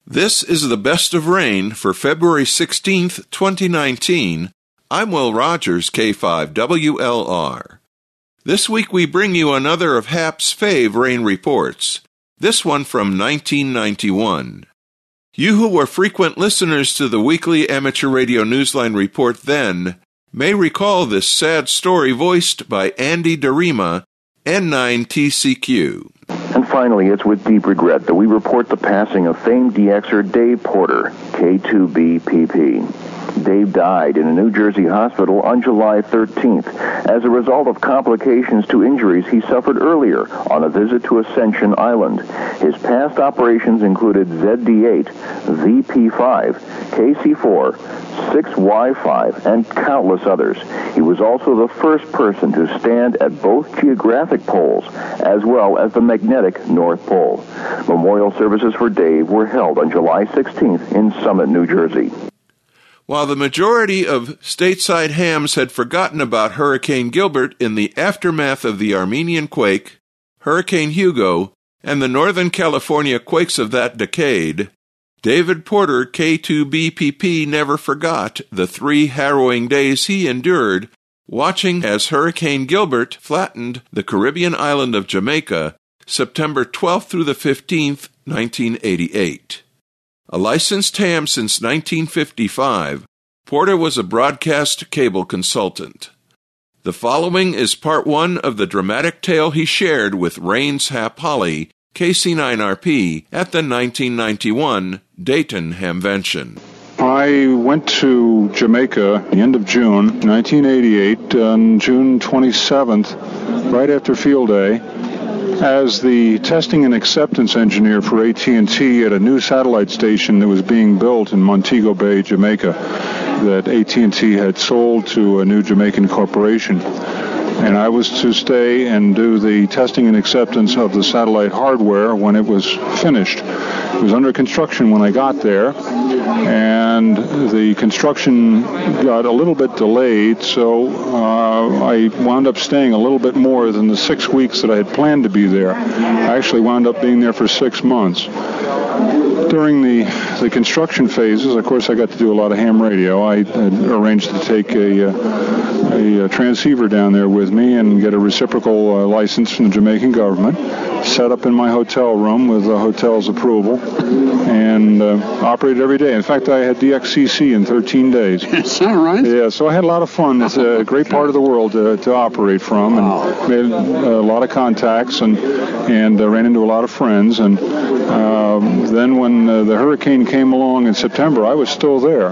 This is the Best of Rain for February 16th, 2019. I'm Will Rogers, K5WLR. This week we bring you another of Hap's fave rain reports, this one from 1991. You who were frequent listeners to the weekly amateur radio newsline report then may recall this sad story voiced by Andy Darima, N9TCQ. And finally, it's with deep regret that we report the passing of famed DXer Dave Porter, K2BPP. Dave died in a New Jersey hospital on July 13th as a result of complications to injuries he suffered earlier on a visit to Ascension Island. His past operations included ZD8, VP5, KC4, 6Y5, and countless others. He was also the first person to stand at both geographic poles as well as the magnetic North Pole. Memorial services for Dave were held on July 16th in Summit, New Jersey. While the majority of stateside hams had forgotten about Hurricane Gilbert in the aftermath of the Armenian quake, Hurricane Hugo, and the Northern California quakes of that decade, David Porter, K2BPP, never forgot the 3 harrowing days he endured watching as Hurricane Gilbert flattened the Caribbean island of Jamaica, September 12th through the 15th, 1988. A licensed ham since 1955, Porter was a broadcast cable consultant. The following is part 1 of the dramatic tale he shared with Rains Hap Holly, KC9RP, at the 1991 Dayton Hamvention. I went to Jamaica at the end of June 1988, on June 27th, right after field day, as the testing and acceptance engineer for AT&T at a new satellite station that was being built in Montego Bay, Jamaica, that AT&T had sold to a new Jamaican corporation. And I was to stay and do the testing and acceptance of the satellite hardware when it was finished. It was under construction when I got there, and the construction got a little bit delayed, so I wound up staying a little bit more than the 6 weeks that I had planned to be there. I actually wound up being there for 6 months. During the construction phases, of course, I got to do a lot of ham radio. I had arranged to take a transceiver down there with me and get a reciprocal license from the Jamaican government, set up in my hotel room with the hotel's approval, and operated every day. In fact, I had DXCC in 13 days. Is that right? Yeah, so I had a lot of fun. It's a great part of the world to operate from, and made a lot of contacts and ran into a lot of friends. And then when the hurricane came along in September, I was still there.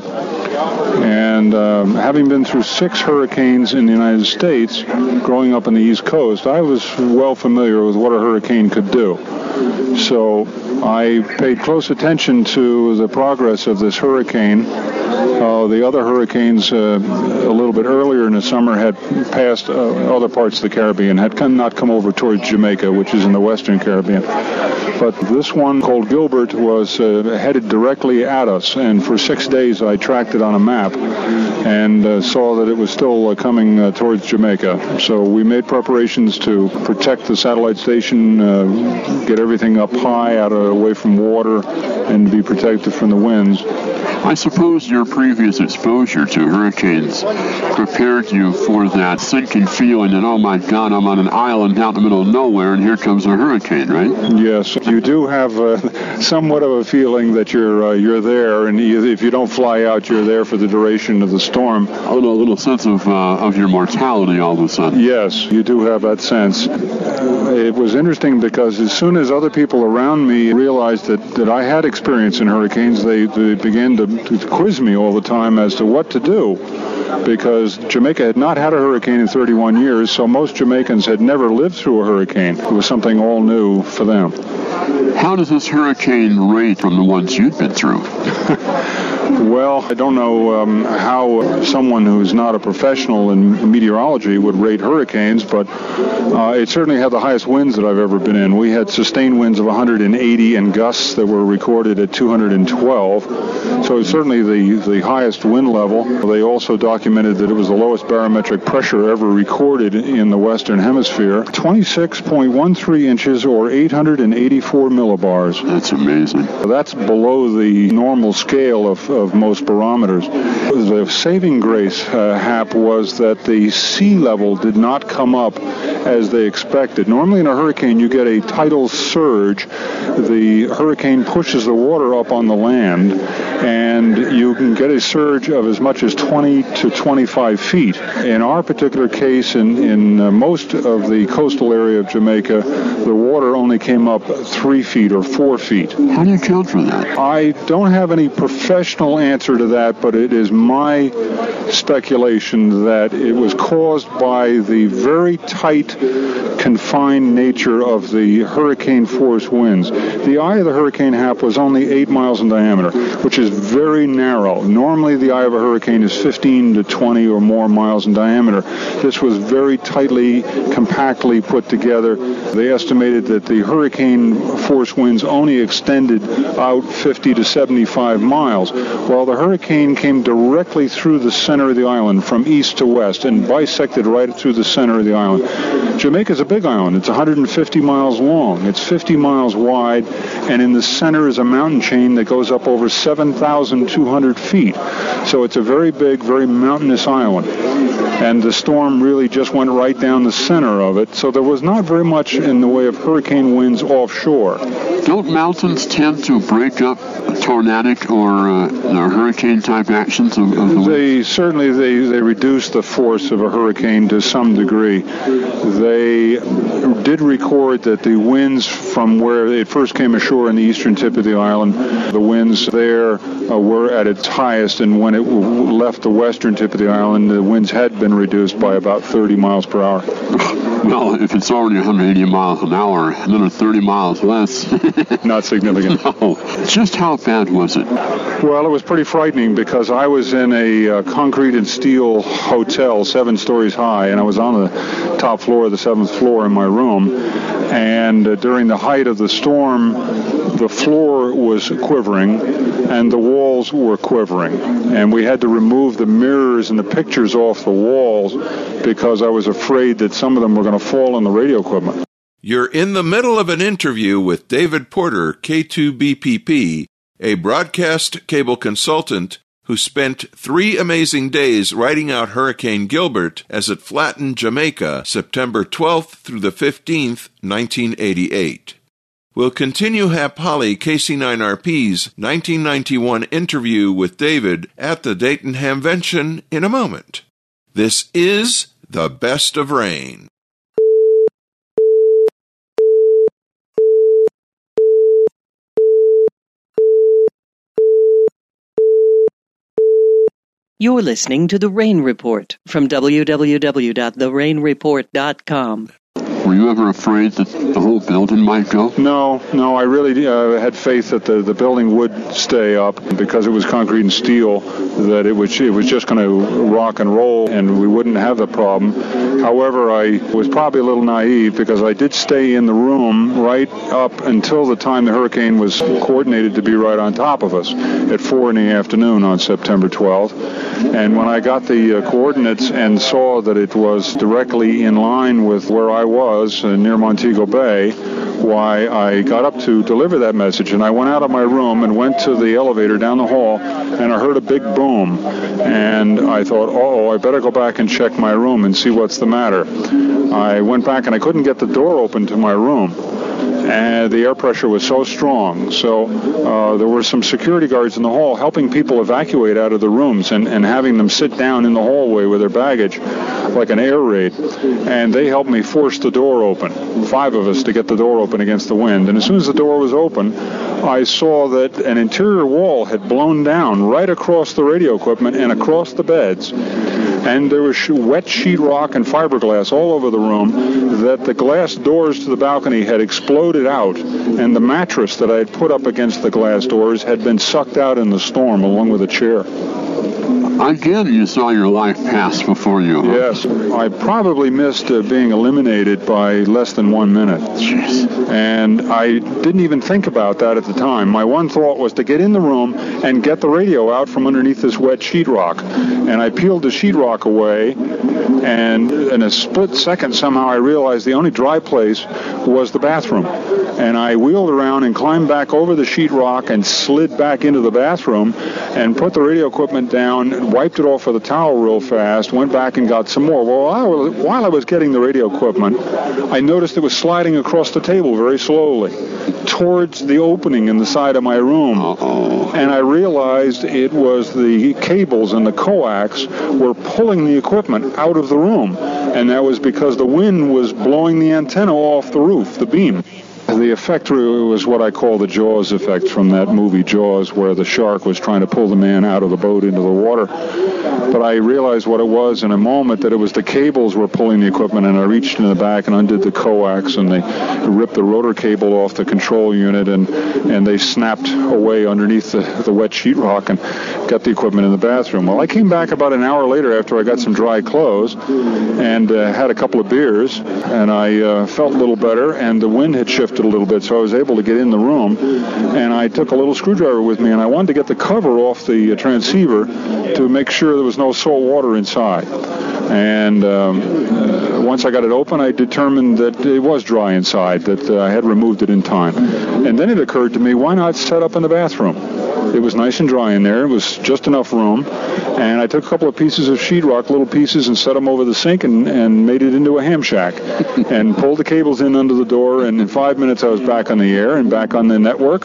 And having been through 6 hurricanes in the United States, growing up on the East Coast, I was well familiar with what a hurricane could do. So I paid close attention to the progress of this hurricane. The other hurricanes a little bit earlier in the summer had passed other parts of the Caribbean, had not come over towards Jamaica, which is in the Western Caribbean. But this one, called Gilbert, was headed directly at us, and for 6 days I tracked it on a map and saw that it was still coming towards Jamaica. So we made preparations to protect the satellite station, get everything up high, away from water, and be protected from the winds. I suppose your previous exposure to hurricanes prepared you for that sinking feeling that, oh my God, I'm on an island out in the middle of nowhere and here comes a hurricane, right? Yes, you do have somewhat of a feeling that you're there, and if you don't fly out, you're there for the duration of the storm. A little sense of your mortality all of a sudden. Yes, you do have that sense. It was interesting because as soon as other people around me realized that I had experience in hurricanes, they began to quiz me all the time as to what to do, because Jamaica had not had a hurricane in 31 years, so most Jamaicans had never lived through a hurricane. It was something all new for them. How does this hurricane rate from the ones you've been through? Well, I don't know how someone who's not a professional in meteorology would rate hurricanes, but it certainly had the highest winds that I've ever been in. We had sustained winds of 180 and gusts that were recorded at 212. So it's certainly the highest wind level. They also documented that it was the lowest barometric pressure ever recorded in the Western Hemisphere. 26.13 inches or 884 millibars. That's amazing. That's below the normal scale of most barometers. The saving grace, Hap, was that the sea level did not come up as they expected. Normally in a hurricane you get a tidal surge. The hurricane pushes the water up on the land, and you can get a surge of as much as 20 to 25 feet. In our particular case, in most of the coastal area of Jamaica, the water only came up 3 feet or 4 feet. How do you account for that? I don't have any professional answer to that, but it is my speculation that it was caused by the very tight, confined nature of the hurricane force winds. The eye of the hurricane, Hap, was only 8 miles in diameter, which is very narrow. Normally the eye of a hurricane is 15 to 20 or more miles in diameter. This was very tightly, compactly put together. They estimated that the hurricane force winds only extended out 50 to 75 miles, while the hurricane came directly through the center of the island from east to west and bisected right through the center of the island. Jamaica's a big island. It's 150 miles long. It's 50 miles wide, and in the center is a mountain chain that goes up over 7,200 feet. So it's a very big, very mountainous island. And the storm really just went right down the center of it. So there was not very much in the way of hurricane winds offshore. Don't mountains tend to break up tornadic or hurricane-type actions of the wind? They reduce the force of a hurricane to some degree. They did record that the winds from where it first came ashore in the eastern tip of the island, the winds there were at its highest, and when it left the western tip of the island, the winds had been reduced by about 30 miles per hour. Well, if it's already 180 miles an hour, another 30 miles less. Not significant. No. Just how bad was it? Well, it was pretty frightening because I was in a concrete and steel hotel 7 stories high, and I was on the top floor of the 7th floor in my room. And during the height of the storm, the floor was quivering and the walls were quivering. And we had to remove the mirrors and the pictures off the walls because I was afraid that some of them were going to fall on the radio equipment. You're in the middle of an interview with David Porter, K2BPP, a broadcast cable consultant who spent 3 amazing days writing out Hurricane Gilbert as it flattened Jamaica September 12th through the 15th, 1988. We'll continue Hap Holly, KC9RP's 1991 interview with David at the Dayton Hamvention in a moment. This is The Best of Rain. You're listening to The Rain Report from www.therainreport.com. Were you ever afraid that the whole building might go? No, I really had faith that the building would stay up because it was concrete and steel, that it was just going to rock and roll and we wouldn't have the problem. However, I was probably a little naive because I did stay in the room right up until the time the hurricane was coordinated to be right on top of us at 4 in the afternoon on September 12th. And when I got the coordinates and saw that it was directly in line with where I was near Montego Bay, why I got up to deliver that message, and I went out of my room and went to the elevator down the hall, and I heard a big boom, and I thought, I better go back and check my room and see what's the matter. I went back and I couldn't get the door open to my room. And the air pressure was so strong. So there were some security guards in the hall helping people evacuate out of the rooms and having them sit down in the hallway with their baggage like an air raid. And they helped me force the door open, 5 of us to get the door open against the wind. And as soon as the door was open, I saw that an interior wall had blown down right across the radio equipment and across the beds. and there was wet sheetrock and fiberglass all over the room, that the glass doors to the balcony had exploded out, and the mattress that I had put up against the glass doors had been sucked out in the storm along with a chair. Again, you saw your life pass before you. Huh? Yes. I probably missed being eliminated by less than 1 minute. Jeez. And I didn't even think about that at the time. My one thought was to get in the room and get the radio out from underneath this wet sheetrock. And I peeled the sheetrock away, and in a split second, somehow I realized the only dry place was the bathroom. And I wheeled around and climbed back over the sheetrock and slid back into the bathroom and put the radio equipment down, wiped it off with a towel real fast, went back and got some more. Well, while I was getting the radio equipment, I noticed it was sliding across the table very slowly towards the opening in the side of my room. And I realized it was the cables and the coax were pulling the equipment out of the room. And that was because the wind was blowing the antenna off the roof, the beam. The effect was what I call the Jaws effect from that movie Jaws, where the shark was trying to pull the man out of the boat into the water. But I realized what it was in a moment, that it was the cables were pulling the equipment, and I reached in the back and undid the coax, and they ripped the rotor cable off the control unit, and they snapped away underneath the wet sheetrock and got the equipment in the bathroom. Well, I came back about an hour later after I got some dry clothes and had a couple of beers, and I felt a little better, and the wind had shifted a little bit, so I was able to get in the room, and I took a little screwdriver with me, and I wanted to get the cover off the transceiver to make sure there was no salt water inside. And once I got it open, I determined that it was dry inside, that I had removed it in time. And then it occurred to me, why not set up in the bathroom? It was nice and dry in there. It was just enough room. And I took a couple of pieces of sheetrock, little pieces, and set them over the sink and made it into a ham shack and pulled the cables in under the door. And in 5 minutes, I was back on the air and back on the network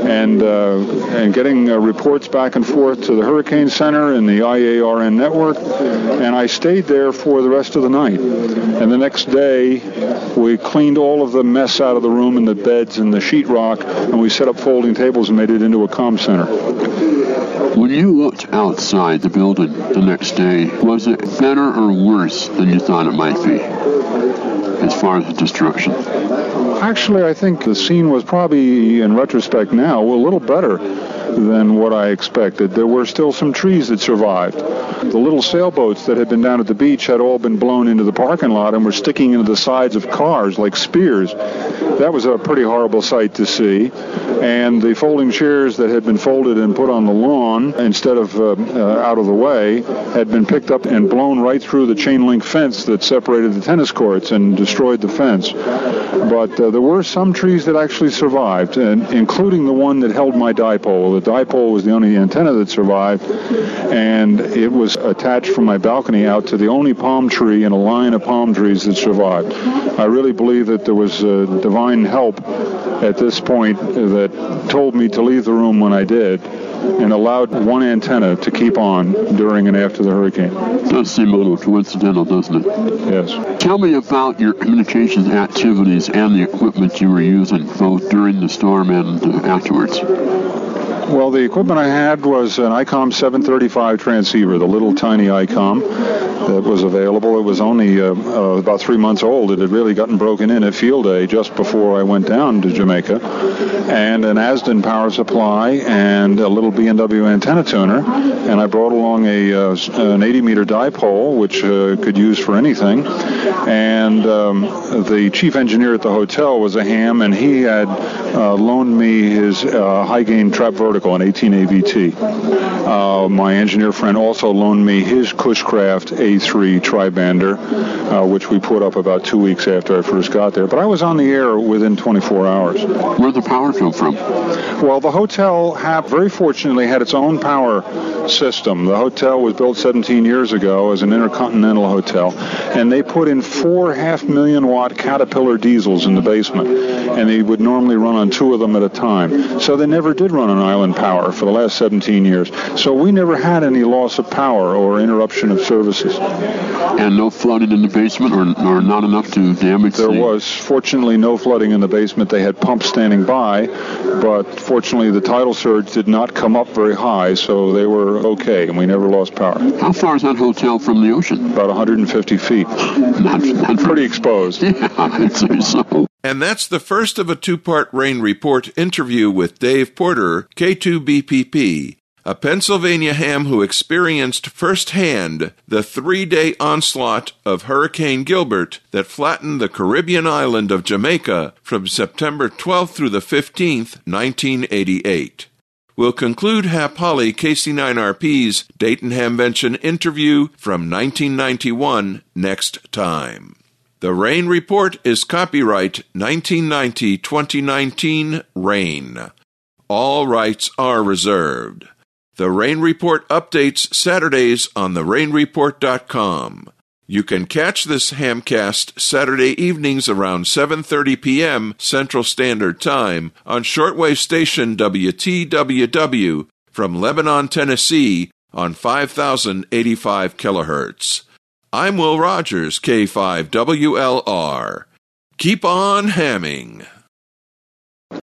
and getting reports back and forth to the Hurricane Center and the IARN network. And I stayed there for the rest of the night. And the next day, we cleaned all of the mess out of the room and the beds and the sheetrock, and we set up folding tables and made it into a comm center. When you looked outside the building the next day, was it better or worse than you thought it might be as far as the destruction? Actually, I think the scene was probably, in retrospect now, a little better than what I expected. There were still some trees that survived. The little sailboats that had been down at the beach had all been blown into the parking lot and were sticking into the sides of cars like spears. That was a pretty horrible sight to see. And the folding chairs that had been folded and put on the lawn instead of out of the way had been picked up and blown right through the chain link fence that separated the tennis courts and destroyed the fence. But there were some trees that actually survived, including the one that held my dipole. The dipole was the only antenna that survived, and it was attached from my balcony out to the only palm tree in a line of palm trees that survived. I really believe that there was divine help at this point that told me to leave the room when I did, and allowed one antenna to keep on during and after the hurricane. Does seem a little coincidental, doesn't it? Yes. Tell me about your communications activities and the equipment you were using, both during the storm and afterwards. Well, the equipment I had was an ICOM 735 transceiver, the little tiny ICOM that was available. It was only about 3 months old. It had really gotten broken in at field day just before I went down to Jamaica. And an Asden power supply and a little B&W antenna tuner. And I brought along an 80-meter dipole, which could use for anything. And the chief engineer at the hotel was a ham, and he had loaned me his high-gain trap vertical, an 18 AVT. My engineer friend also loaned me his Cushcraft A3 tribander, which we put up about 2 weeks after I first got there. But I was on the air within 24 hours. Where'd the power come from? Well, the hotel very fortunately had its own power system. The hotel was built 17 years ago as an intercontinental hotel, and they put in 4 500,000-watt Caterpillar diesels in the basement, and they would normally run on 2 of them at a time. So they never did run on island on power for the last 17 years. So we never had any loss of power or interruption of services. And no flooding in the basement, or not enough to damage? There was, fortunately, no flooding in the basement. They had pumps standing by, but fortunately the tidal surge did not come up very high, so they were okay, and we never lost power. How far is that hotel from the ocean? About 150 feet. Not pretty exposed. Yeah, I'd say so. And that's the first of a two-part Rain Report interview with Dave Porter, K2BPP, a Pennsylvania ham who experienced firsthand the 3-day onslaught of Hurricane Gilbert that flattened the Caribbean island of Jamaica from September 12th through the 15th, 1988. We'll conclude Hap Holly, KC9RP's Dayton Hamvention interview from 1991 next time. The Rain Report is copyright 1990-2019 Rain. All rights are reserved. The Rain Report updates Saturdays on therainreport.com. You can catch this Hamcast Saturday evenings around 7:30 p.m. Central Standard Time on shortwave station WTWW from Lebanon, Tennessee on 5,085 kilohertz. I'm Will Rogers, K5WLR. Keep on hamming.